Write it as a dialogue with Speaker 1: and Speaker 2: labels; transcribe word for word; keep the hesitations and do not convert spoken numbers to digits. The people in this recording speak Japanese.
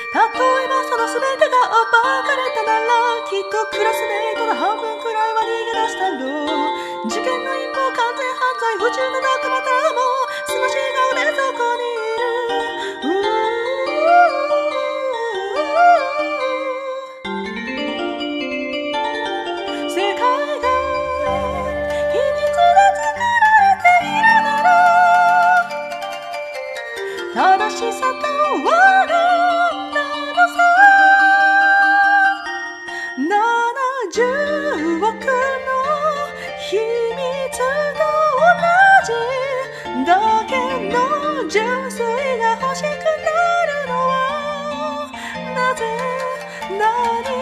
Speaker 1: えばその全てが暴かれたなら、きっとクラスメイトの半分くらいは逃げ出すだろう。事件の陰謀、完全犯罪、不純な仲間たらもすまし顔でそこにいる。世界が秘密で作られているなら、正しさとは何なのさ。ななじゅうおくの秘密と同じだけの純粋が欲しくなるのはなぜ？何